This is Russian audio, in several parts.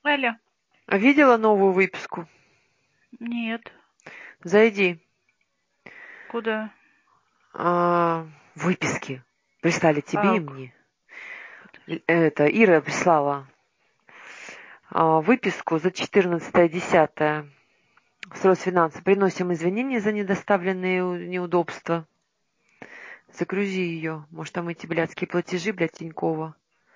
Аля. Видела новую выписку? Нет. Зайди. Куда? Выписки. Прислали тебе и Так. мне. Это Ира прислала выписку за 14.10. С Росфинанса. Приносим извинения за недоставленные неудобства. Загрузи ее. Может, там эти блядские платежи, блядь, Тинькова.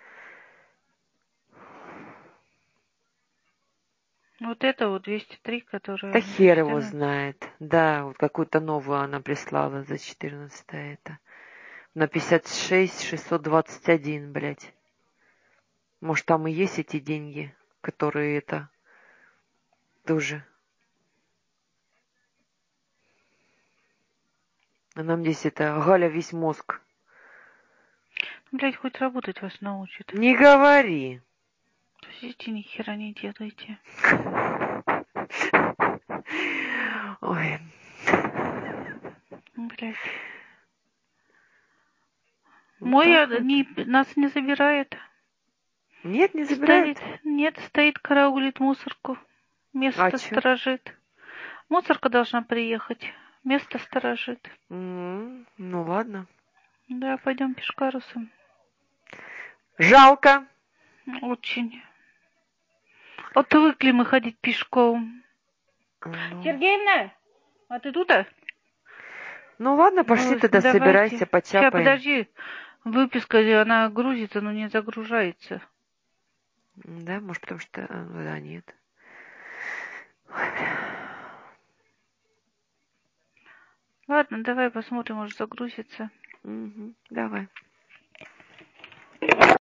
Вот это вот 203, Да которая за хер его 14. знает. Да, вот какую-то новую она прислала за 14 это. На 56 621, блядь. Может, там и есть эти деньги, которые это тоже. А нам здесь это Галя весь мозг. Блять, хоть работать вас научит. Не говори. Сидите, ни хера не делайте. Ой. Блять. Вот Мой так вот. нас не забирает. Нет, не забирают. Стоит, нет, стоит, караулит мусорку. А Место чё? сторожит. Мусорка должна приехать. Место сторожит. Ну ладно. Да, пойдем пешкарусом. Жалко. Очень. Отвыкли мы ходить пешком. Ну, Сергеевна, а ты тут? ну ладно, пошли Ну, тогда, давайте. собирайся, Сейчас, почапаем. подожди. Выписка, она грузится, но не загружается. Да, может, потому что... Да, нет. Ладно, давай посмотрим, может загрузится. Давай.